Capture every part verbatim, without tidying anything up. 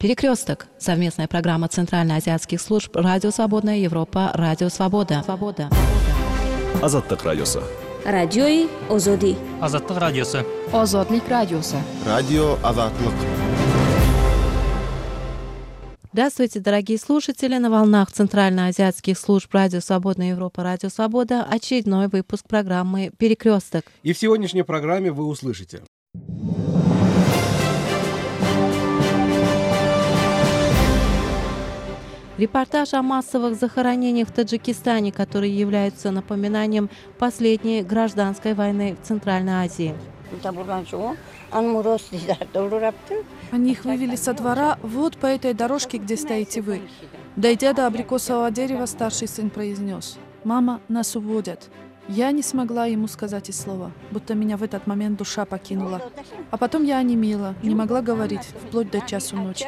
Перекресток. Совместная программа Центральноазиатских служб «Радио Свободная Европа», «Радио Свобода». Свобода. Азаттык радиосы. Радиои Озоди. Азаттык радиосы. Озодлик радиосы. Радио Азаттык. Здравствуйте, дорогие слушатели! На волнах Центральноазиатских служб «Радио Свободная Европа», «Радио Свобода» очередной выпуск программы «Перекресток». И в сегодняшней программе вы услышите: репортаж о массовых захоронениях в Таджикистане, которые являются напоминанием последней гражданской войны в Центральной Азии. Они их вывели со двора вот по этой дорожке, где стоите вы. Дойдя до абрикосового дерева, старший сын произнес: «Мама, нас уводят». Я не смогла ему сказать и слова, будто меня в этот момент душа покинула. А потом я онемела, не могла говорить, вплоть до часу ночи.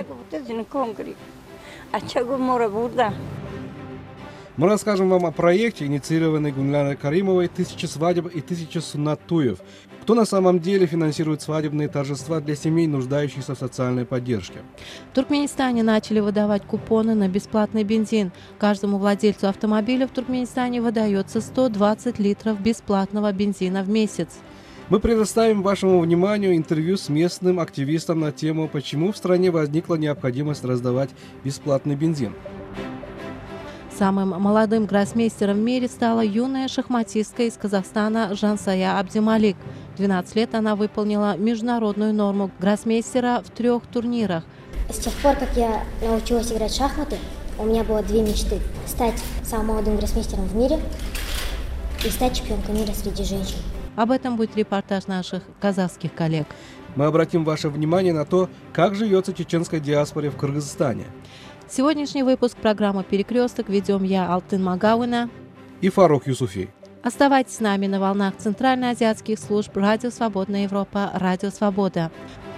Мы расскажем вам о проекте, инициированной Гульнарой Каримовой «Тысяча свадеб и тысяча суннат-туев». Кто на самом деле финансирует свадебные торжества для семей, нуждающихся в социальной поддержке? В Туркменистане начали выдавать купоны на бесплатный бензин. Каждому владельцу автомобиля в Туркменистане выдается сто двадцать литров бесплатного бензина в месяц. Мы предоставим вашему вниманию интервью с местным активистом на тему, почему в стране возникла необходимость раздавать бесплатный бензин. Самым молодым гроссмейстером в мире стала юная шахматистка из Казахстана Жансая Абдималик. В двенадцать лет она выполнила международную норму гроссмейстера в трех турнирах. С тех пор, как я научилась играть в шахматы, у меня было две мечты: стать самым молодым гроссмейстером в мире и стать чемпионкой мира среди женщин. Об этом будет репортаж наших казахских коллег. Мы обратим ваше внимание на то, как живется чеченской диаспоре в Кыргызстане. Сегодняшний выпуск программы «Перекресток» ведем я, Алтын Магауина и Фарух Юсуфи. Оставайтесь с нами на волнах Центральноазиатских служб «Радио Свободная Европа», «Радио Свобода».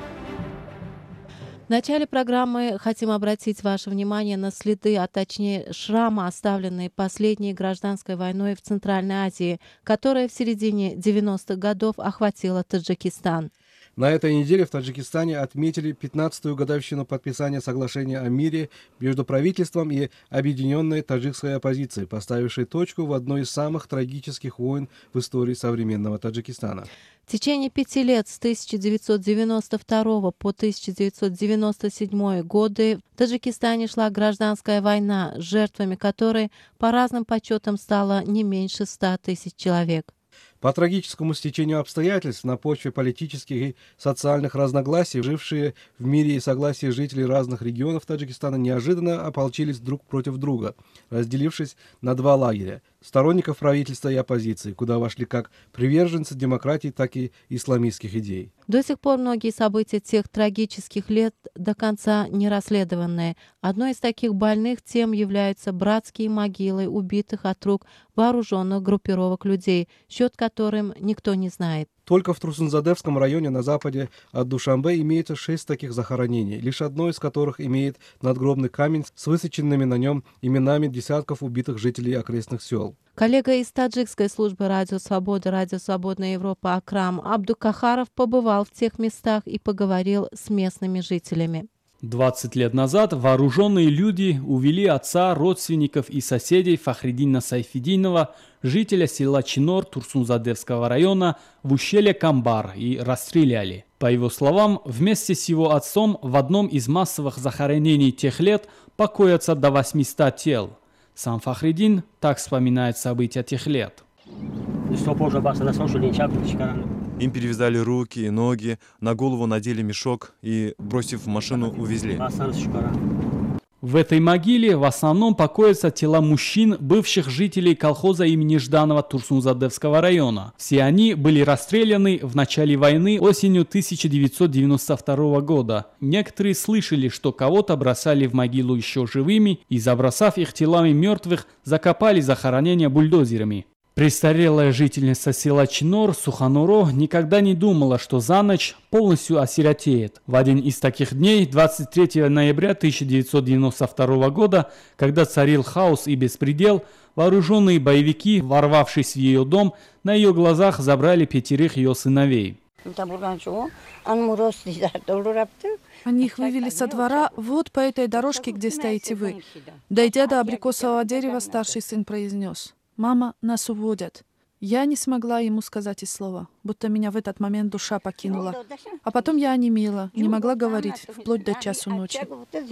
В начале программы хотим обратить ваше внимание на следы, а точнее шрамы, оставленные последней гражданской войной в Центральной Азии, которая в середине девяностых годов охватила Таджикистан. На этой неделе в Таджикистане отметили пятнадцатую годовщину подписания соглашения о мире между правительством и объединенной таджикской оппозицией, поставившей точку в одной из самых трагических войн в истории современного Таджикистана. В течение пяти лет с тысяча девятьсот девяносто второго по тысяча девятьсот девяносто седьмой годы в Таджикистане шла гражданская война, жертвами которой по разным подсчетам стало не меньше ста тысяч человек. По трагическому стечению обстоятельств на почве политических и социальных разногласий, жившие в мире и согласии жители разных регионов Таджикистана неожиданно ополчились друг против друга, разделившись на два лагеря – сторонников правительства и оппозиции, куда вошли как приверженцы демократии, так и исламистских идей. До сих пор многие события тех трагических лет до конца не расследованные. Одной из таких больных тем являются братские могилы убитых от рук вооруженных группировок людей, счет которым никто не знает. Только в Турсунзадевском районе на западе от Душанбе имеется шесть таких захоронений, лишь одно из которых имеет надгробный камень с высеченными на нем именами десятков убитых жителей окрестных сел. Коллега из таджикской службы «Радио Свобода», «Радио Свободная Европа» Акрам Абдукахаров побывал в тех местах и поговорил с местными жителями. двадцать лет назад вооруженные люди увели отца, родственников и соседей Фахриддина Сайфиддинова, жителя села Чинор Турсунзадевского района, в ущелье Камбар и расстреляли. По его словам, вместе с его отцом в одном из массовых захоронений тех лет покоятся до восьмисот тел. Сам Фахриддин так вспоминает события тех лет. Им перевязали руки и ноги, на голову надели мешок и, бросив в машину, увезли. В этой могиле в основном покоятся тела мужчин, бывших жителей колхоза имени Жданова Турсунзадевского района. Все они были расстреляны в начале войны осенью тысяча девятьсот девяносто второго года. Некоторые слышали, что кого-то бросали в могилу еще живыми и, забросав их телами мертвых, закопали захоронения бульдозерами. Престарелая жительница села Чинор Сухануро никогда не думала, что за ночь полностью осиротеет. В один из таких дней, двадцать третьего ноября тысяча девятьсот девяносто второго года, когда царил хаос и беспредел, вооруженные боевики, ворвавшись в ее дом, на ее глазах забрали пятерых ее сыновей. Они их вывели со двора вот по этой дорожке, где стоите вы. Дойдя до абрикосового дерева, старший сын произнес: «Мама, нас уводят». Я не смогла ему сказать и слова, будто меня в этот момент душа покинула. А потом я онемела, не могла говорить, вплоть до часу ночи.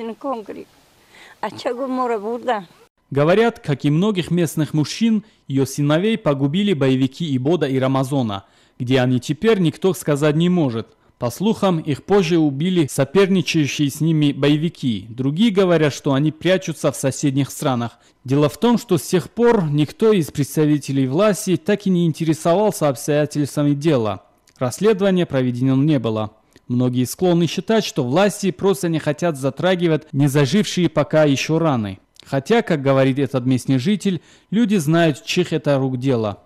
Говорят, как и многих местных мужчин, ее сыновей погубили боевики Ибода и Рамазона, где они теперь никто сказать не может. По слухам, их позже убили соперничающие с ними боевики. Другие говорят, что они прячутся в соседних странах. Дело в том, что с тех пор никто из представителей власти так и не интересовался обстоятельствами дела. Расследования проведено не было. Многие склонны считать, что власти просто не хотят затрагивать незажившие пока еще раны. Хотя, как говорит этот местный житель, люди знают, чьих это рук дело.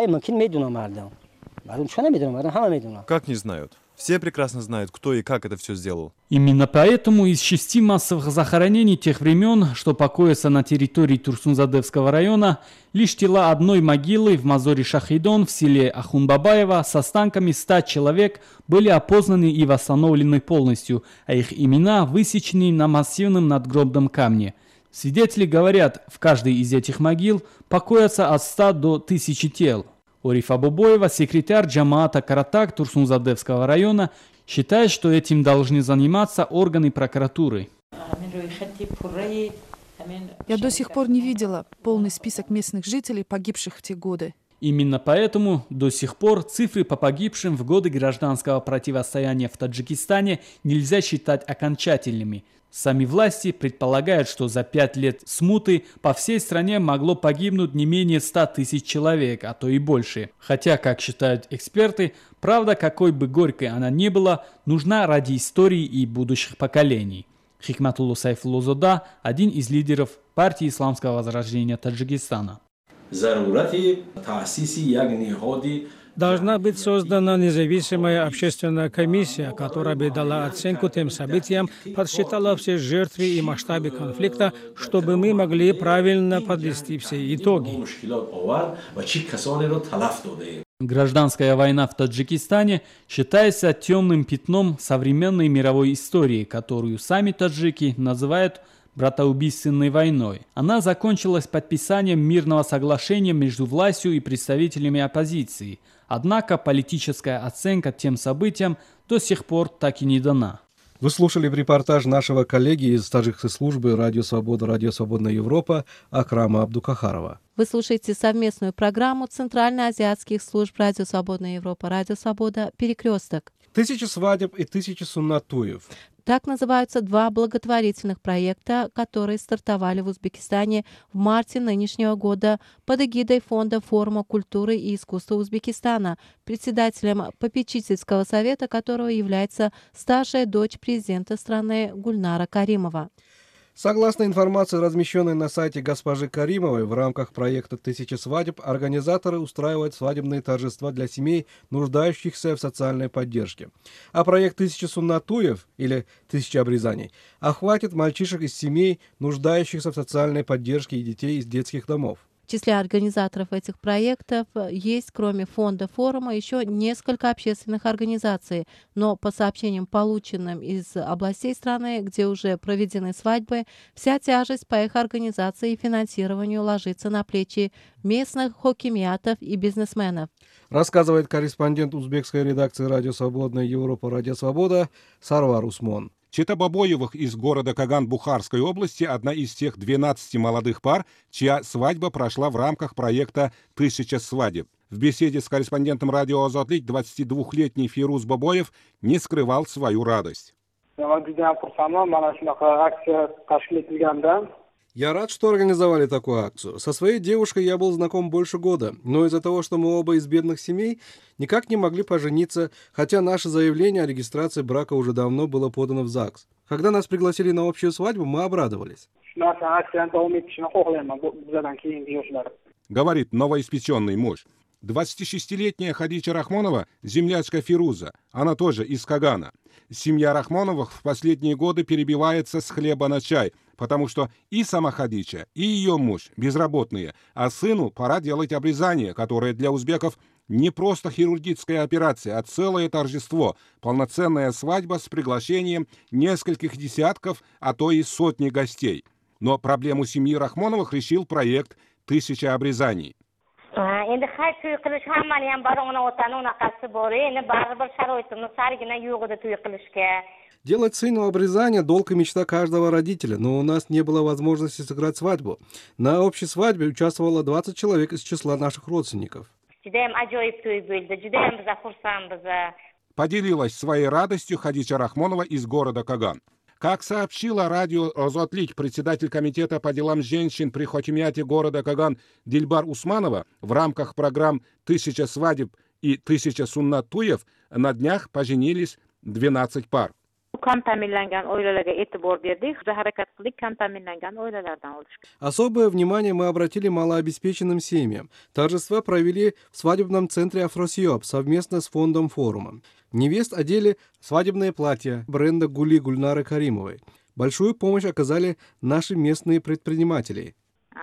Как не знают? Все прекрасно знают, кто и как это все сделал. Именно поэтому из шести массовых захоронений тех времен, что покоятся на территории Турсунзадевского района, лишь тела одной могилы в Мазоре Шахидон в селе Ахунбабаево с останками ста человек были опознаны и восстановлены полностью, а их имена высечены на массивном надгробном камне. Свидетели говорят, в каждой из этих могил покоятся от ста до тысячи тел. Ориф Абубоева, секретарь джамаата Каратак Турсунзадевского района, считает, что этим должны заниматься органы прокуратуры. Я до сих пор не видела полный список местных жителей, погибших в те годы. Именно поэтому до сих пор цифры по погибшим в годы гражданского противостояния в Таджикистане нельзя считать окончательными. Сами власти предполагают, что за пять лет смуты по всей стране могло погибнуть не менее ста тысяч человек, а то и больше. Хотя, как считают эксперты, правда, какой бы горькой она ни была, нужна ради истории и будущих поколений. Хикматулло Сайфуллозода – один из лидеров партии Исламского возрождения Таджикистана. Должна быть создана независимая общественная комиссия, которая бы дала оценку тем событиям, подсчитала все жертвы и масштабы конфликта, чтобы мы могли правильно подвести все итоги. Гражданская война в Таджикистане считается темным пятном современной мировой истории, которую сами таджики называют братоубийственной войной. Она закончилась подписанием мирного соглашения между властью и представителями оппозиции. Однако политическая оценка тем событиям до сих пор так и не дана. Вы слушали репортаж нашего коллеги из таджикской службы «Радио Свобода», «Радио Свободная Европа» Акрама Абдукахарова. Вы слушаете совместную программу Центральноазиатских служб «Радио Свободная Европа», «Радио Свобода», «Перекресток». Тысячи свадеб и тысячи суннатуев. Так называются два благотворительных проекта, которые стартовали в Узбекистане в марте нынешнего года под эгидой Фонда форума культуры и искусства Узбекистана, председателем попечительского совета которого является старшая дочь президента страны Гульнара Каримова. Согласно информации, размещенной на сайте госпожи Каримовой, в рамках проекта «Тысяча свадеб» организаторы устраивают свадебные торжества для семей, нуждающихся в социальной поддержке. А проект «Тысяча суннатуев» или «Тысяча обрезаний» охватит мальчишек из семей, нуждающихся в социальной поддержке и детей из детских домов. В числе организаторов этих проектов есть, кроме фонда форума, еще несколько общественных организаций. Но по сообщениям, полученным из областей страны, где уже проведены свадьбы, вся тяжесть по их организации и финансированию ложится на плечи местных хокимиатов и бизнесменов. Рассказывает корреспондент узбекской редакции «Радио Свободная Европа», «Радио Свобода» Сарвар Усмон. Чета Бабоевых из города Каган Бухарской области – одна из тех двенадцати молодых пар, чья свадьба прошла в рамках проекта «Тысяча свадеб». В беседе с корреспондентом радио «Азатлик» двадцатидвухлетний Фируз Бабоев не скрывал свою радость. Я рад, что организовали такую акцию. Со своей девушкой я был знаком больше года, но из-за того, что мы оба из бедных семей, никак не могли пожениться, хотя наше заявление о регистрации брака уже давно было подано в ЗАГС. Когда нас пригласили на общую свадьбу, мы обрадовались. Говорит новоиспеченный муж. двадцатишестилетняя Хадича Рахмонова – землячка Фируза. Она тоже из Кагана. Семья Рахмоновых в последние годы перебивается с хлеба на чай, потому что и сама Хадича, и ее муж безработные, а сыну пора делать обрезание, которое для узбеков Не просто хирургическая операция, а целое торжество, полноценная свадьба с приглашением нескольких десятков, а то и сотни гостей. Но проблему семьи Рахмоновых решил проект «Тысяча обрезаний». Делать сыну обрезание – долг и мечта каждого родителя, но у нас не было возможности сыграть свадьбу. На общей свадьбе участвовало двадцать человек из числа наших родственников. Поделилась своей радостью Хадича Рахмонова из города Каган. Как сообщила радио «Озотлик» председатель комитета по делам женщин при хакимияте города Каган Дильбар Усманова, в рамках программ «Тысяча свадеб» и «Тысяча суннат туев» на днях поженились двенадцать пар. Особое внимание мы обратили малообеспеченным семьям. Торжества провели в свадебном центре «Афросиоп» совместно с фондом форума. Невест одели свадебное платье бренда Гули Гульнары Каримовой. Большую помощь оказали наши местные предприниматели.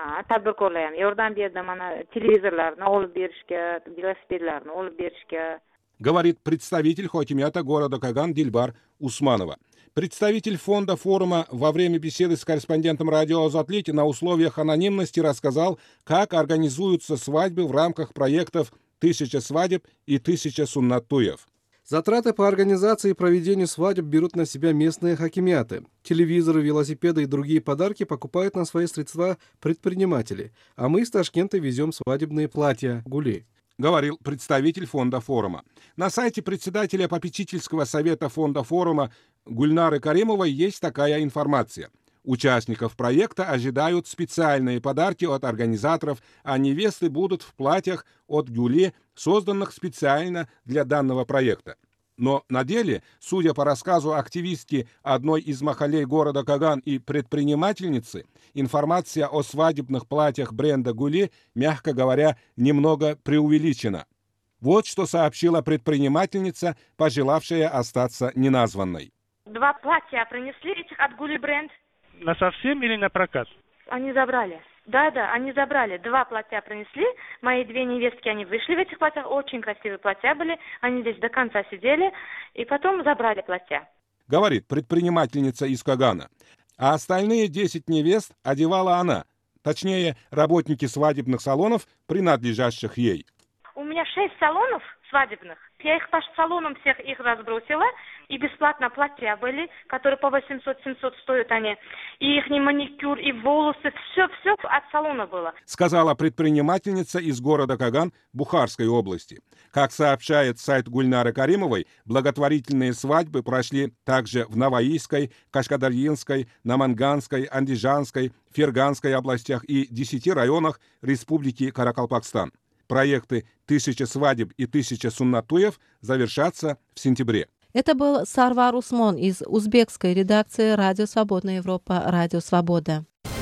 Говорит представитель хакимията города Каган Дильбар Усманова. Представитель фонда форума во время беседы с корреспондентом радио «Озотлик» на условиях анонимности рассказал, как организуются свадьбы в рамках проектов «Тысяча свадеб» и «Тысяча суннат туев». Затраты по организации и проведению свадеб берут на себя местные хакимияты. Телевизоры, велосипеды и другие подарки покупают на свои средства предприниматели, а мы из Ташкента везем свадебные платья «Гули», говорил представитель фонда форума. На сайте председателя попечительского совета фонда форума Гульнары Каримовой есть такая информация. Участников проекта ожидают специальные подарки от организаторов, а невесты будут в платьях от Гюли, созданных специально для данного проекта. Но на деле, судя по рассказу активистки одной из махалей города Каган и предпринимательницы, информация о свадебных платьях бренда Гули, мягко говоря, немного преувеличена. Вот что сообщила предпринимательница, пожелавшая остаться неназванной. Два платья принесли этих от Гули бренд. На совсем или на прокат? Они забрали. Да-да, они забрали. Два платья принесли. Мои две невестки, они вышли в этих платьях. Очень красивые платья были. Они здесь до конца сидели. И потом забрали платья. Говорит предпринимательница из Кагана. А остальные десять невест одевала она. Точнее, работники свадебных салонов, принадлежащих ей. У меня шесть салонов свадебных. Я их по салонам всех их разбросила. И бесплатно платья были, которые по восемьсот-семьсот стоят они. И их маникюр, и волосы, все-все от салона было. Сказала предпринимательница из города Каган Бухарской области. Как сообщает сайт Гульнары Каримовой, благотворительные свадьбы прошли также в Наваийской, Кашкадарьинской, Наманганской, Андижанской, Ферганской областях и десяти районах Республики Каракалпакстан. Проекты «Тысяча свадеб» и «Тысяча суннат туев» завершатся в сентябре. Это был Сарвар Усмон из узбекской редакции «Радио Свободная Европа», «Радио Свобода».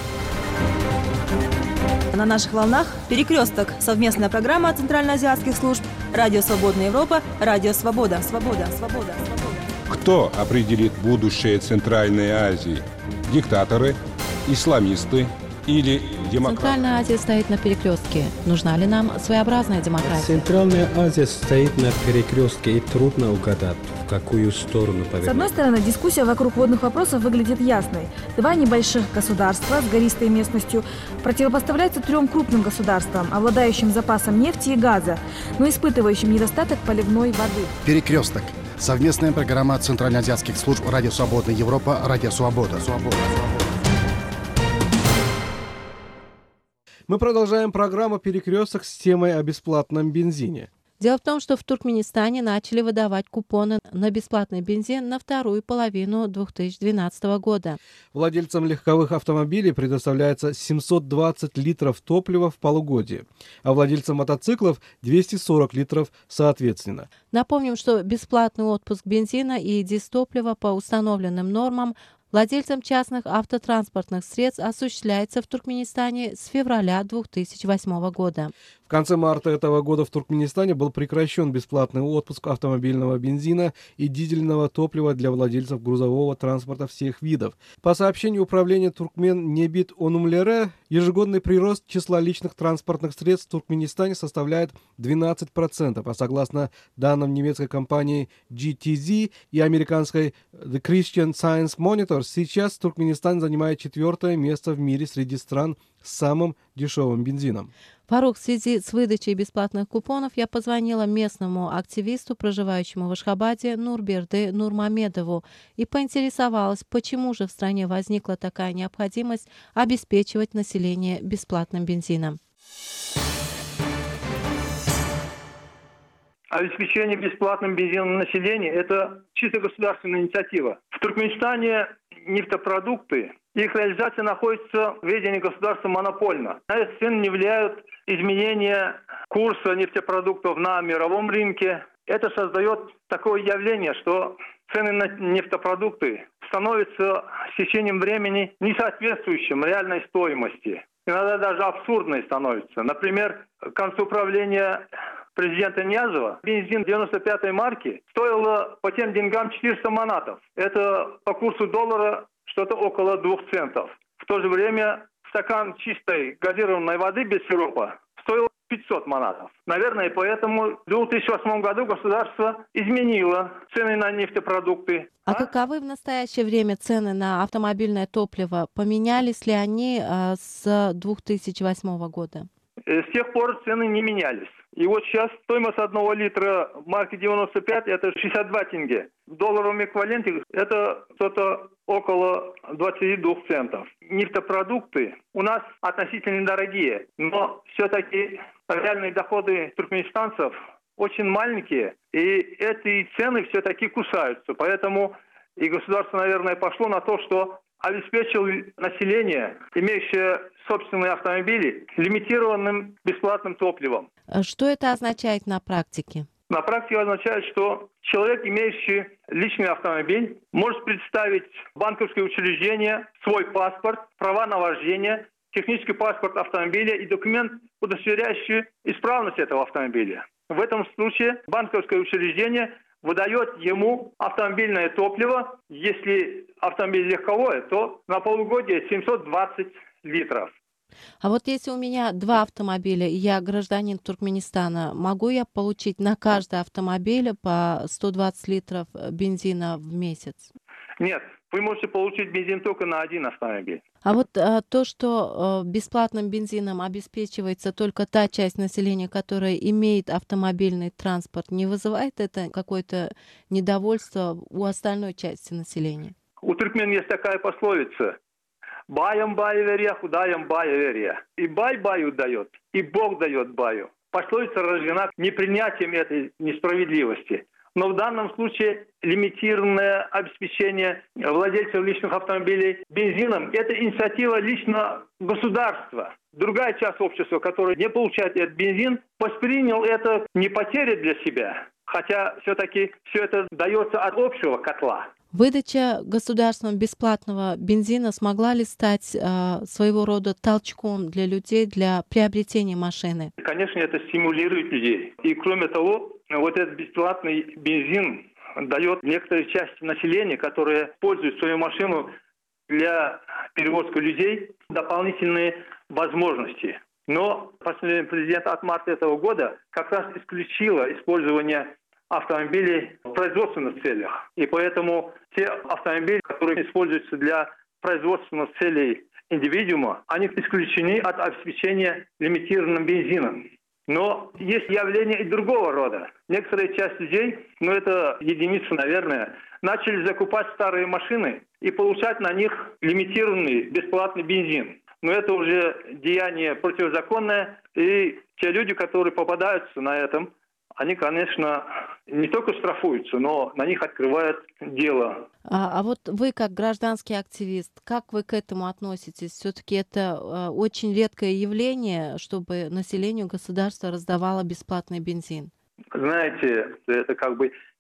На наших волнах «Перекресток» — совместная программа центральноазиатских служб «Радио Свободная Европа», «Радио Свобода». Свобода, свобода, свобода. Кто определит будущее Центральной Азии? Диктаторы, исламисты или демократы? Центральная Азия стоит на перекрестке. Нужна ли нам своеобразная демократия? Центральная Азия стоит на перекрестке, и трудно угадать, в какую сторону повернуть. С одной стороны, дискуссия вокруг водных вопросов выглядит ясной. Два небольших государства с гористой местностью противопоставляются трем крупным государствам, обладающим запасом нефти и газа, но испытывающим недостаток поливной воды. Перекресток. Совместная программа центральноазиатских служб «Радио Свободная Европа», «Радио Свобода». Свобода. Мы продолжаем программу «Перекресток» с темой о бесплатном бензине. Дело в том, что в Туркменистане начали выдавать купоны на бесплатный бензин на вторую половину две тысячи двенадцатого года. Владельцам легковых автомобилей предоставляется семьсот двадцать литров топлива в полугодие, а владельцам мотоциклов двести сорок литров соответственно. Напомним, что бесплатный отпуск бензина и дизтоплива по установленным нормам владельцам частных автотранспортных средств осуществляется в Туркменистане с февраля две тысячи восьмого года. В конце марта этого года в Туркменистане был прекращен бесплатный отпуск автомобильного бензина и дизельного топлива для владельцев грузового транспорта всех видов. По сообщению управления Туркмен-Небит Онумлере, ежегодный прирост числа личных транспортных средств в Туркменистане составляет двенадцать процентов, а согласно данным немецкой компании джи ти зет и американской The Christian Science Monitor, сейчас Туркменистан занимает четвертое место в мире среди стран с самым дешевым бензином. Фарук, в связи с выдачей бесплатных купонов я позвонила местному активисту, проживающему в Ашхабаде, Нурберде Нурмамедову, и поинтересовалась, почему же в стране возникла такая необходимость обеспечивать население бесплатным бензином. Обеспечение бесплатным бензином населения – это чисто государственная инициатива. В Туркменистане нефтепродукты, их реализация находится в ведении государства монопольно. На эту цену не влияют изменения курса нефтепродуктов на мировом рынке. Это создает такое явление, что цены на нефтепродукты становятся с течением времени несоответствующим реальной стоимости. Иногда даже абсурдной становятся. Например, к концу правления президента Ниязова бензин девяносто пятой марки стоил по тем деньгам четыреста манатов. Это по курсу доллара что-то около двух центов. В то же время стакан чистой газированной воды без сиропа стоил пятьсот манатов. Наверное, поэтому в две тысячи восьмом году государство изменило цены на нефтепродукты. А каковы в настоящее время цены на автомобильное топливо? Поменялись ли они э, с две тысячи восьмого года? С тех пор цены не менялись. И вот сейчас стоимость одного литра марки девяносто пять это шестьдесят два тенге. В долларовом эквиваленте это что-то около двадцати двух центов. Нефтепродукты у нас относительно недорогие, но все-таки реальные доходы туркменистанцев очень маленькие, и эти цены все-таки кусаются. Поэтому и государство, наверное, пошло на то, что обеспечил население, имеющее собственные автомобили, лимитированным бесплатным топливом. Что это означает на практике? На практике означает, что человек, имеющий личный автомобиль, может представить в банковское учреждение свой паспорт, права на вождение, технический паспорт автомобиля и документ, удостоверяющий исправность этого автомобиля. В этом случае банковское учреждение выдает ему автомобильное топливо. Если автомобиль легковой, то на полугодие семьсот двадцать литров. А вот если у меня два автомобиля, и я гражданин Туркменистана, могу я получить на каждый автомобиль по сто двадцать литров бензина в месяц? Нет, вы можете получить бензин только на один автомобиль. А вот а, то, что а, бесплатным бензином обеспечивается только та часть населения, которая имеет автомобильный транспорт, не вызывает это какое-то недовольство у остальной части населения? У туркмен есть такая пословица: «Баям бай веря, худаям бай веря». И бай баю дает, и Бог дает баю. Пословица рождена непринятием этой несправедливости. Но в данном случае лимитированное обеспечение владельцев личных автомобилей бензином – это инициатива лично государства. Другая часть общества, которая не получает этот бензин, воспринял это не потеря для себя, хотя все-таки все это дается от общего котла. Выдача государством бесплатного бензина смогла ли стать э, своего рода толчком для людей для приобретения машины? Конечно, это стимулирует людей. И кроме того, вот этот бесплатный бензин дает некоторой части населения, которая использует свою машину для перевозки людей, дополнительные возможности. Но постановление президента от марта этого года как раз исключило использование автомобилей в производственных целях. И поэтому те автомобили, которые используются для производственных целей индивидуума, они исключены от обеспечения лимитированным бензином. Но есть явление и другого рода. Некоторая часть людей, ну это единицы, наверное, начали закупать старые машины и получать на них лимитированный бесплатный бензин. Но это уже деяние противозаконное, и те люди, которые попадаются на этом, они, конечно, не только штрафуются, но на них открывают дело. А, а вот вы, как гражданский активист, как вы к этому относитесь? Все-таки это э, очень редкое явление, чтобы населению государство раздавало бесплатный бензин. Знаете, это как бы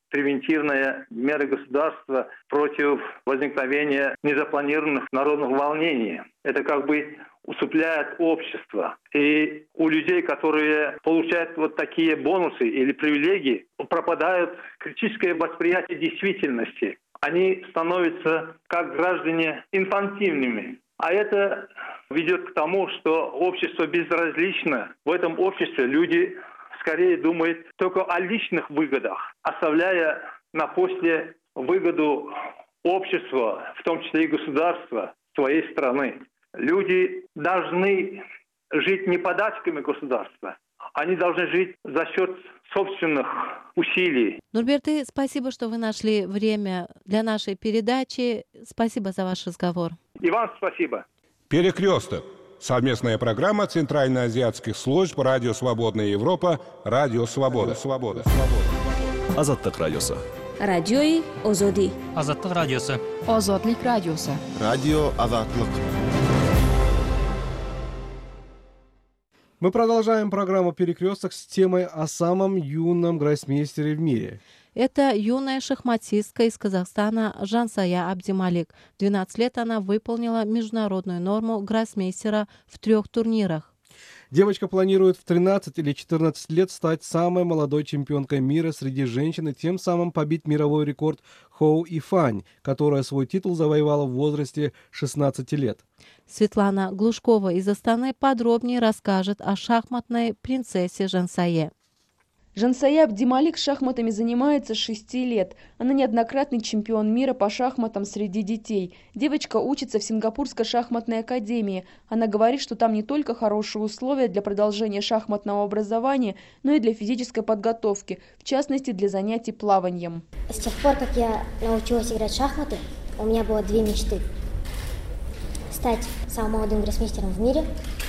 превентивная мера государства против возникновения незапланированных народных волнений. Это как бы усыпляет общество. И у людей, которые получают вот такие бонусы или привилегии, пропадает критическое восприятие действительности. Они становятся как граждане инфантильными. А это ведет к тому, что общество безразлично. В этом обществе люди скорее думают только о личных выгодах, оставляя на после выгоду общества, в том числе и государства, своей страны. Люди должны жить не подачками государства, они должны жить за счет собственных усилий. Нурберты, спасибо, что вы нашли время для нашей передачи. Спасибо за ваш разговор. И вам спасибо. «Перекресток». Совместная программа Центральноазиатских служб «Радио Свободная Европа», «Радио Свобода». Свобода. Азаттык радиосы. Радиои Озоди. Азаттык радиосы. Озодлик радиосы. Радио Азатлык. Мы продолжаем программу «Перекресток» с темой о самом юном гроссмейстере в мире. Это юная шахматистка из Казахстана Жансая Абдималик. В двенадцать лет она выполнила международную норму гроссмейстера в трех турнирах. Девочка планирует в тринадцать или четырнадцать лет стать самой молодой чемпионкой мира среди женщин и тем самым побить мировой рекорд Хоу Ифань, которая свой титул завоевала в возрасте шестнадцати лет. Светлана Глушкова из Астаны подробнее расскажет о шахматной принцессе Жансае. Жансая Абдималик шахматами занимается с шести лет. Она неоднократный чемпион мира по шахматам среди детей. Девочка учится в Сингапурской шахматной академии. Она говорит, что там не только хорошие условия для продолжения шахматного образования, но и для физической подготовки, в частности для занятий плаванием. С тех пор, как я научилась играть в шахматы, у меня было две мечты. Стать самым молодым гроссмейстером в мире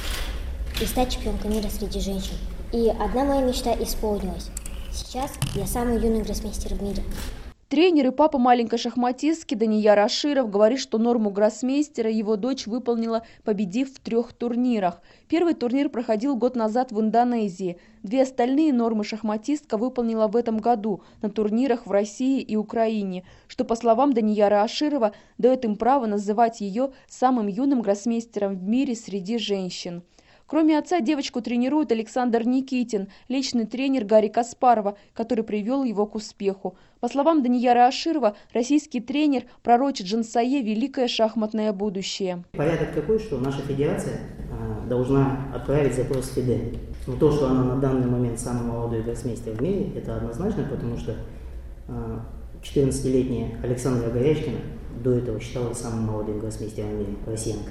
и стать чемпионкой мира среди женщин. И одна моя мечта исполнилась. Сейчас я самый юный гроссмейстер в мире. Тренер и папа маленькой шахматистки Данияр Аширов говорит, что норму гроссмейстера его дочь выполнила, победив в трех турнирах. Первый турнир проходил год назад в Индонезии. Две остальные нормы шахматистка выполнила в этом году на турнирах в России и Украине, что, по словам Данияра Аширова, дает им право называть ее самым юным гроссмейстером в мире среди женщин. Кроме отца, девочку тренирует Александр Никитин, личный тренер Гарри Каспарова, который привел его к успеху. По словам Данияра Аширова, российский тренер пророчит Жансае великое шахматное будущее. Порядок такой, что наша федерация а, должна отправить запрос в ФИДЕ. Но то, что она на данный момент самый молодой гроссмейстер в мире, это однозначно, потому что а, четырнадцатилетняя Александра Горячкина до этого считалась самым молодым гроссмейстером в мире, россиянка.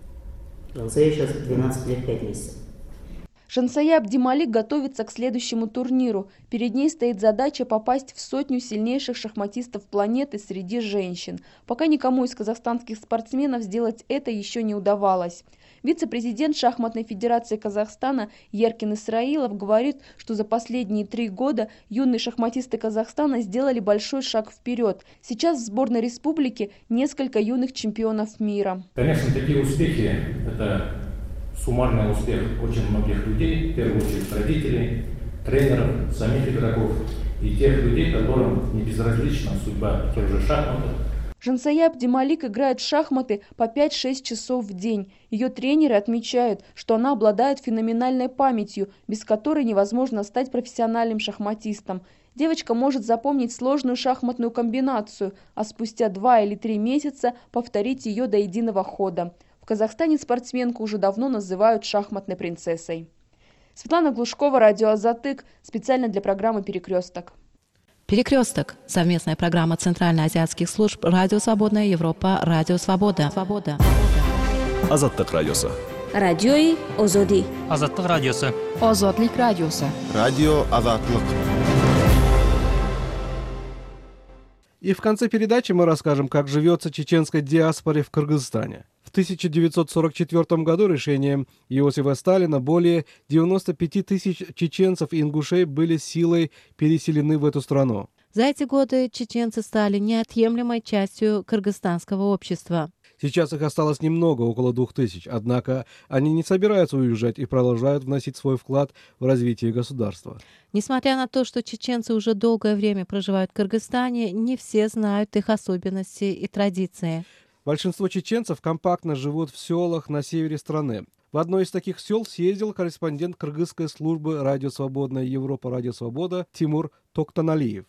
Жансае сейчас двенадцать лет пять месяцев. Жансая Абдималик готовится к следующему турниру. Перед ней стоит задача попасть в сотню сильнейших шахматистов планеты среди женщин. Пока никому из казахстанских спортсменов сделать это еще не удавалось. Вице-президент Шахматной федерации Казахстана Еркин Исраилов говорит, что за последние три года юные шахматисты Казахстана сделали большой шаг вперед. Сейчас в сборной республики несколько юных чемпионов мира. Конечно, такие успехи – это суммарный успех очень многих людей, в первую очередь родителей, тренеров, самих игроков и тех людей, которым не безразлична судьба тех же шахматов. Жансая Абдималик играет в шахматы по пять-шесть часов в день. Ее тренеры отмечают, что она обладает феноменальной памятью, без которой невозможно стать профессиональным шахматистом. Девочка может запомнить сложную шахматную комбинацию, а спустя два или три месяца повторить ее до единого хода. В Казахстане спортсменку уже давно называют шахматной принцессой. Светлана Глушкова, радио Азатык, специально для программы «Перекресток». «Перекресток» – совместная программа Центральноазиатских служб «Радио Свободная Европа», «Радио Свобода». Свобода. Азаттык радиосы. Радиои Озоди. Азаттык радиосы. Озодлик радиосы. Радио Азатлык. И в конце передачи мы расскажем, как живется чеченской диаспоре в Кыргызстане. В тысяча девятьсот сорок четвёртом году решением Иосифа Сталина более девяноста пяти тысяч чеченцев и ингушей были силой переселены в эту страну. За эти годы чеченцы стали неотъемлемой частью кыргызстанского общества. Сейчас их осталось немного, около двух тысяч, однако они не собираются уезжать и продолжают вносить свой вклад в развитие государства. Несмотря на то, что чеченцы уже долгое время проживают в Кыргызстане, не все знают их особенности и традиции. Большинство чеченцев компактно живут в селах на севере страны. В одно из таких сел съездил корреспондент кыргызской службы «Радио Свободная Европа», «Радио Свобода» Тимур Токтаналиев.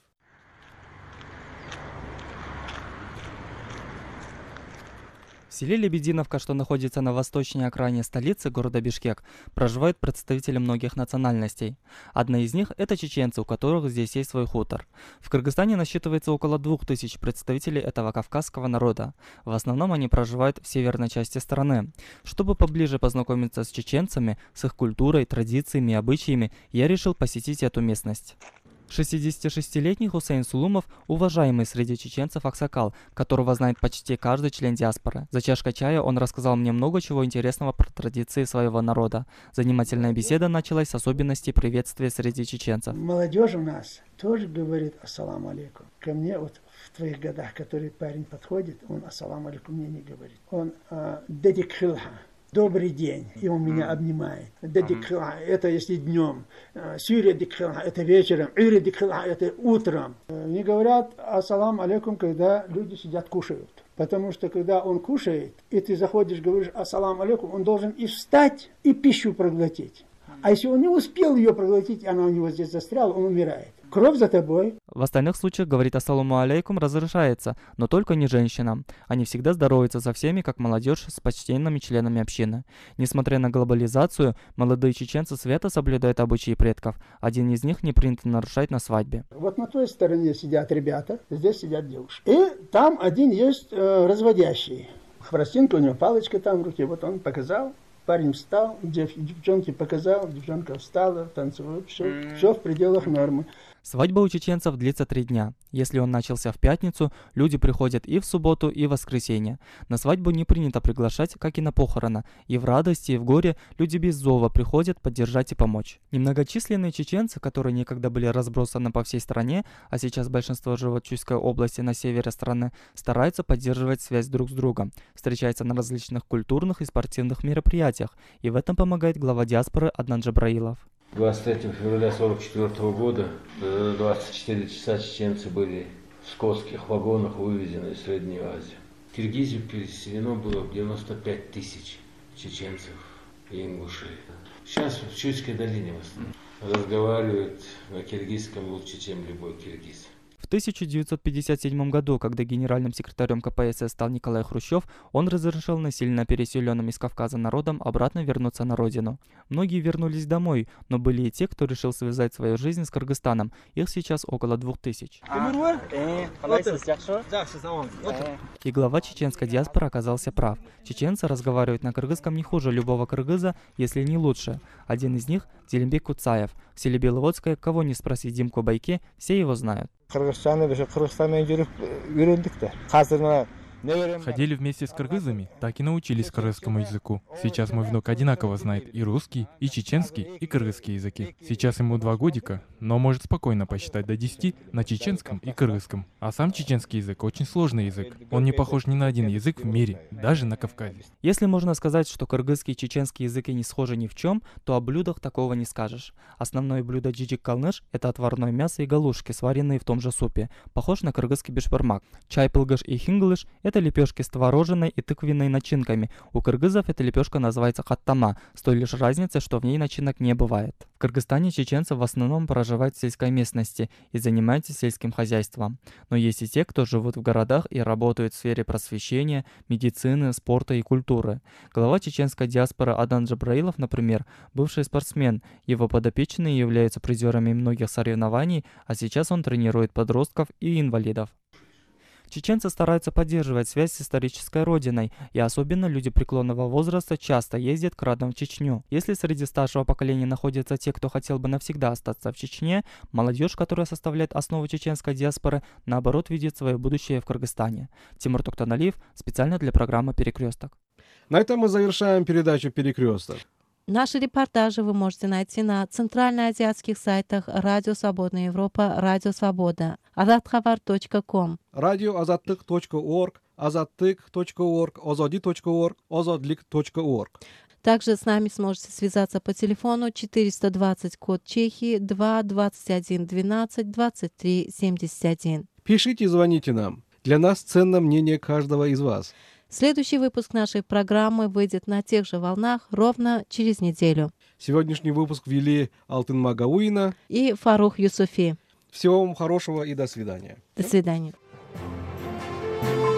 В селе Лебединовка, что находится на восточной окраине столицы города Бишкек, проживают представители многих национальностей. Одна из них – это чеченцы, у которых здесь есть свой хутор. В Кыргызстане насчитывается около двух тысяч представителей этого кавказского народа. В основном они проживают в северной части страны. Чтобы поближе познакомиться с чеченцами, с их культурой, традициями и обычаями, я решил посетить эту местность. шестидесятишестилетний Хусейн Сулумов – уважаемый среди чеченцев аксакал, которого знает почти каждый член диаспоры. За чашкой чая он рассказал мне много чего интересного про традиции своего народа. Занимательная беседа началась с особенностей приветствия среди чеченцев. Молодежь у нас тоже говорит ассаламу алейкум. Ко мне вот в твоих годах, который парень подходит, он ассаламу алейкум мне не говорит. Он дедикхилха. Добрый день, и он меня обнимает. Дедикхила – это если днем, сюрия дикхила – это вечером, ири дикхила – это утром. Мне говорят ассалам алейкум, когда люди сидят кушают. Потому что когда он кушает, и ты заходишь, говоришь ассалам алейкум, он должен и встать, и пищу проглотить. А если он не успел ее проглотить, и она у него здесь застряла, он умирает. Кровь за тобой. В остальных случаях говорить ассаламу алейкум разрешается, но только не женщинам. Они всегда здороваются со всеми, как молодежь с почтенными членами общины. Несмотря на глобализацию, молодые чеченцы свято соблюдают обычаи предков. Один из них не принято нарушать на свадьбе. Вот на той стороне сидят ребята, здесь сидят девушки. И там один есть э, разводящий. Хворостинка, у него палочка там в руке, вот он показал. Парень встал, дев, девчонке показал, девчонка встала, танцует, все, все в пределах нормы. Свадьба у чеченцев длится три дня. Если он начался в пятницу, люди приходят и в субботу, и в воскресенье. На свадьбу не принято приглашать, как и на похороны. И в радости, и в горе люди без зова приходят поддержать и помочь. Немногочисленные чеченцы, которые некогда были разбросаны по всей стране, а сейчас большинство живут в Чуйской области на севере страны, стараются поддерживать связь друг с другом, встречаются на различных культурных и спортивных мероприятиях. И в этом помогает глава диаспоры Аднан Джабраилов. двадцать третьего февраля сорок четвёртого года двадцать четыре часа чеченцы были в скотских вагонах вывезены из Средней Азии. В Киргизию переселено было девяносто пять тысяч чеченцев и ингушей. Сейчас в Чуйской долине в основном разговаривают на киргизском лучше, чем любой киргиз. В тысяча девятьсот пятьдесят седьмом году, когда генеральным секретарем ка пэ эс эс стал Николай Хрущев, он разрешил насильно переселенным из Кавказа народам обратно вернуться на родину. Многие вернулись домой, но были и те, кто решил связать свою жизнь с Кыргызстаном. Их сейчас около двух тысяч. И глава чеченской диаспоры оказался прав. Чеченцы разговаривают на кыргызском не хуже любого кыргыза, если не лучше. Один из них – Делимбек Куцаев. В селе Беловодское, кого не спроси Димку Байке, все его знают. Ходили вместе с кыргызами, так и научились кыргызскому языку. Сейчас мой внук одинаково знает и русский, и чеченский, и кыргызский языки. Сейчас ему два годика, но может спокойно посчитать до десяти на чеченском и кыргызском. А сам чеченский язык очень сложный язык. Он не похож ни на один язык в мире, даже на Кавказе. Если можно сказать, что кыргызский и чеченский языки не схожи ни в чем, то о блюдах такого не скажешь. Основное блюдо джиджик калныш – это отварное мясо и галушки, сваренные в том же супе. Похож на кыргызский бешбармак. Чай пылгыш и хингылыш – это лепешки с творожиной и тыквенной начинками. У кыргызов эта лепешка называется хаттама, с той лишь разницей, что в ней начинок не бывает. В Кыргызстане чеченцы в основном проживают в сельской местности и занимаются сельским хозяйством. Но есть и те, кто живут в городах и работают в сфере просвещения, медицины, спорта и культуры. Глава чеченской диаспоры Аднан Джабраилов, например, бывший спортсмен. Его подопечные являются призерами многих соревнований, а сейчас он тренирует подростков и инвалидов. Чеченцы стараются поддерживать связь с исторической родиной, и особенно люди преклонного возраста часто ездят к родным в Чечню. Если среди старшего поколения находятся те, кто хотел бы навсегда остаться в Чечне, молодежь, которая составляет основу чеченской диаспоры, наоборот видит свое будущее в Кыргызстане. Тимур Токтаналиев, специально для программы «Перекресток». На этом мы завершаем передачу «Перекресток». Наши репортажи вы можете найти на центральноазиатских сайтах Радио Свободная Европа, Радио Свобода, азатхабар точка ком, радио азаттык точка орг, азаттык точка орг, озоди точка орг, озодлик точка орг. Также с нами сможете связаться по телефону четыреста двадцать код Чехии два двадцать один двенадцать двадцать три семьдесят один. Пишите и звоните нам. Для нас ценно мнение каждого из вас. Следующий выпуск нашей программы выйдет на тех же волнах ровно через неделю. Сегодняшний выпуск вели Алтын Магауина и Фарух Юсуфи. Всего вам хорошего и до свидания. До свидания.